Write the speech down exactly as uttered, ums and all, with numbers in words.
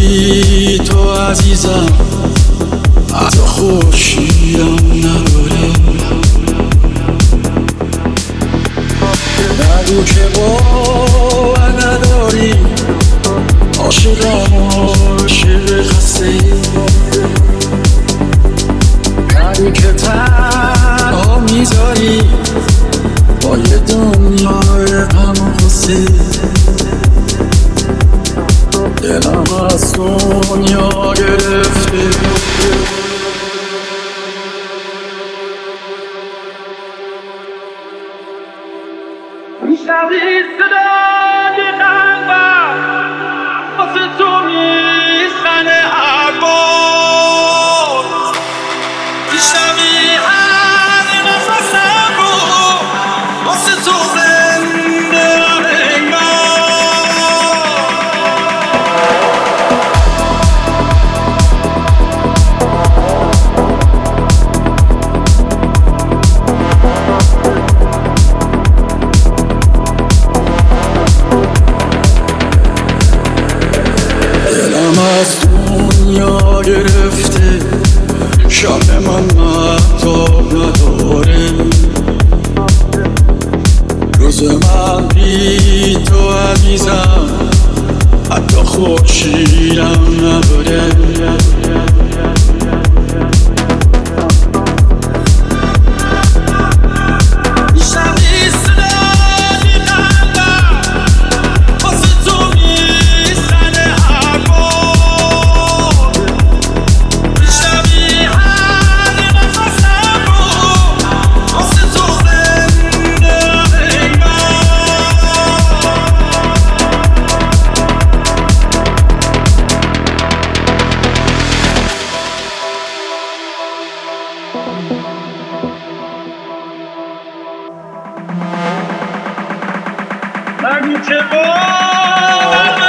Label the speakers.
Speaker 1: بی تو عزیزم حتی خوشیم نباره. نگو که باور نداری عاشقم عاشق خسته ای. نگو که تنها میذاری با یه دنیای غم و غصه. دلم از دنیا گرفته
Speaker 2: میشنوی صدای قلبم واسه تو میزنه هر بار. میشنوی هر نفسم رو واسه تو زنده انگار.
Speaker 1: از دنیا گرفته شب من مهتاب نداره. روز من بی تو عزیزم حتی خورشیدم نداره.
Speaker 2: نگو که باور